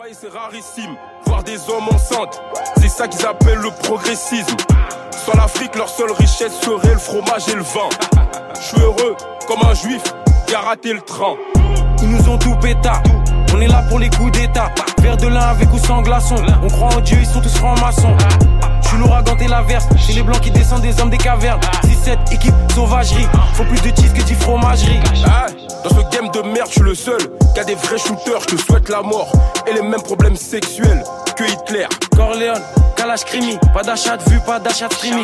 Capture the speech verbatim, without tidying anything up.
voyez, c'est rarissime. Voir des hommes enceintes, c'est ça qu'ils appellent le progressisme. Sans l'Afrique, leur seule richesse serait le fromage et le vin. Je suis heureux comme un juif qui a raté le train. Ils nous ont tout péta. On est là pour les coups d'état. Verre de lin avec ou sans glaçon. On croit en Dieu, ils sont tous francs-maçons. J'suis l'ouragan et l'averse. C'est les blancs qui descendent des hommes des cavernes. six sept équipe sauvagerie. Faut plus de cheese que dix fromageries. Ah, dans ce game de merde, je suis le seul qui a des vrais shooters. Je te souhaite la mort et les mêmes problèmes sexuels que Hitler. Corleone, Kalash Krimi. Pas d'achat de vue, pas d'achat de streaming.